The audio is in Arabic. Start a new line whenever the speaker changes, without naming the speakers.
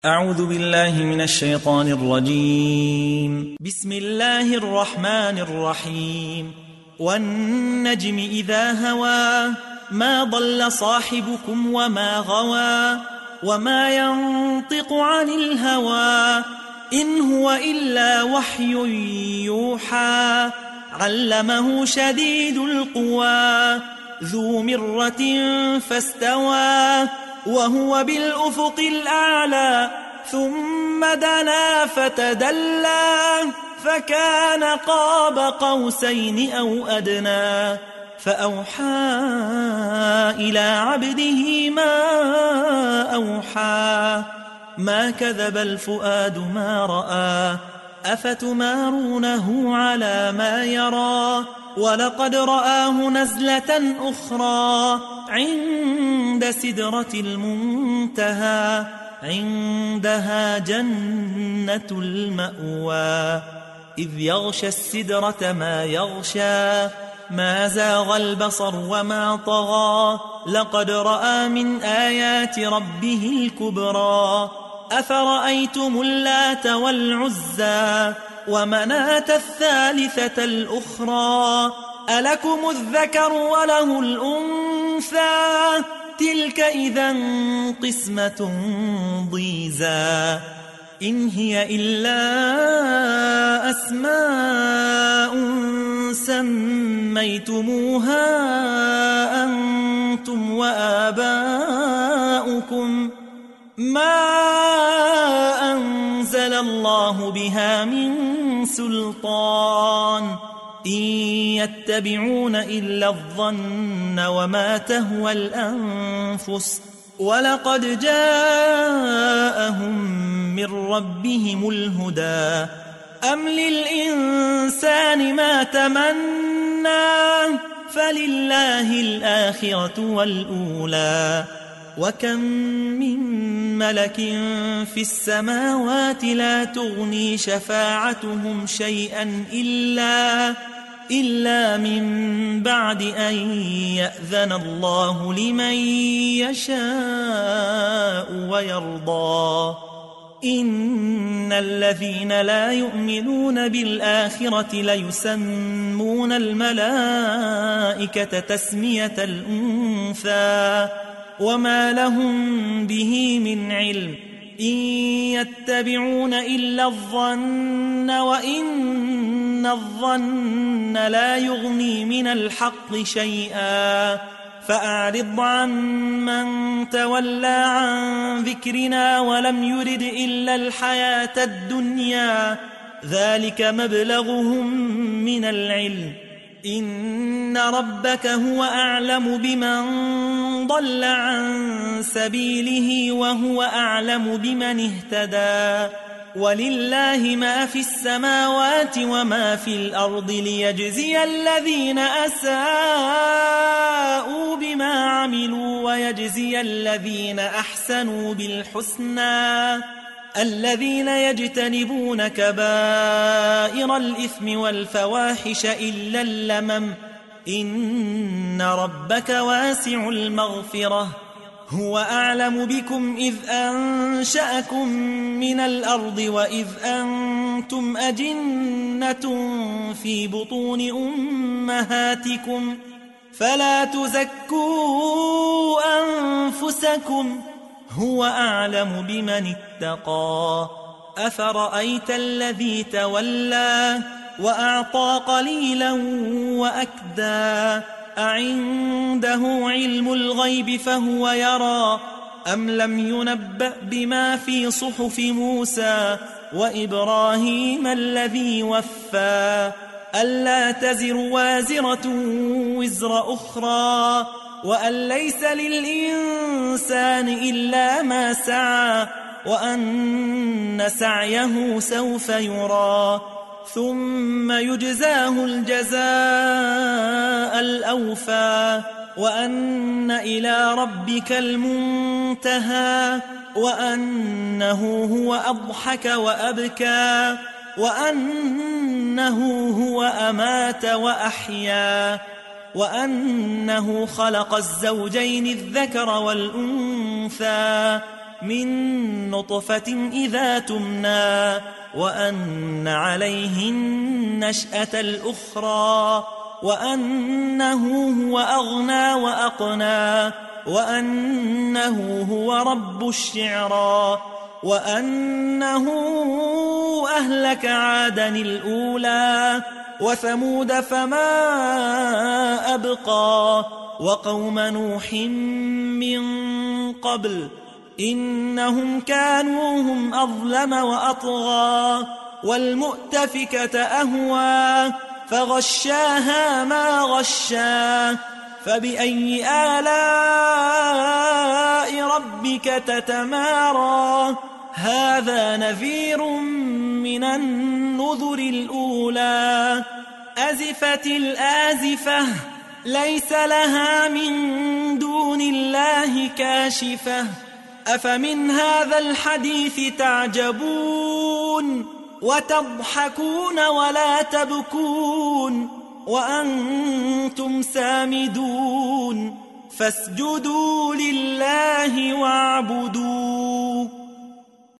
أعوذ بالله من الشيطان الرجيم. بسم الله الرحمن الرحيم. والنجم إذا هوى ما ضل صاحبكم وما غوى وما ينطق عن الهوى إن هو إلا وحي يوحى علمه شديد القوى ذو مرة فاستوى وهو بالأفق الأعلى ثم دنا فتدلى فكان قاب قوسين أو أدنى فأوحى إلى عبده ما أوحى ما كذب الفؤاد ما رأى أفتمارونه على ما يرى ولقد رآه نزلة أخرى عند سدرة المنتهى عندها جنة المأوى إذ يغشى السدرة ما يغشى ما زاغ البصر وما طغى لقد رأى من آيات ربه الكبرى أفرأيتم اللات والعزى ومناة الثالثة الأخرى ألكم الذكر وله الأنثى تلك إذا قسمة ضيزى إن هي إلا أسماء سميتموها أنتم وآباؤكم ما أنزل الله بها من سلطان إن يتبعون إلا الظن وما تهوى الأنفس ولقد جاءهم من ربهم الهدى أم للإنسان ما تمنى فلله الآخرة والأولى وكم من ملك في السماوات لا تغني شفاعتهم شيئا إلا من بعد أن يأذن الله لمن يشاء ويرضى إن الذين لا يؤمنون بالآخرة ليسمون الملائكة تسمية الأنثى وما لهم به من علم إن يتبعون إلا الظن وإن الظن لا يغني من الحق شيئا فأعرض عن من تولى عن ذكرنا ولم يرد إلا الحياة الدنيا ذلك مبلغهم من العلم إن ربك هو أعلم بمن ضل عن سبيله وهو أعلم بمن اهتدى ولله ما في السماوات وما في الأرض ليجزي الذين أساءوا بما عملوا ويجزي الذين أحسنوا بالحسنى الذين يجتنبون كبائر الإثم والفواحش إلا اللمم إن ربك واسع المغفرة هو أعلم بكم إذ أنشأكم من الأرض وإذ أنتم أجنة في بطون أمهاتكم فلا تزكوا أنفسكم هو أعلم بمن اتقى أفرأيت الذي تولى وأعطى قليلا وأكدى أعنده علم الغيب فهو يرى أم لم ينبأ بما في صحف موسى وإبراهيم الذي وفى ألا تزر وازرة وزر أخرى وأن ليس للإنسان إلا ما سعى وأن سعيه سوف يرى ثم يجزاه الجزاء الأوفى وأن إلى ربك المنتهى وأنه هو أضحك وأبكى وأنه هو أمات وأحيا وأنه خلق الزوجين الذكر والأنثى من نطفة إذا تمنى وأن عليه النشأة الأخرى وأنه هو أغنى وأقنى وأنه هو رب الشعرى وأنه أهلك عادا الأولى وثمود فما أبقى وقوم نوح من قبل إنهم كانوا هم أظلم وأطغى والمؤتفكة أهوى فغشاها ما غشا فبأي آلاء ربك تتمارى هذا نذير من النذر الأولى أزفت الآزفة ليس لها من دون الله كاشفة أفمن هذا الحديث تعجبون وتضحكون ولا تبكون وأنتم سامدون فاسجدوا لله واعبدوا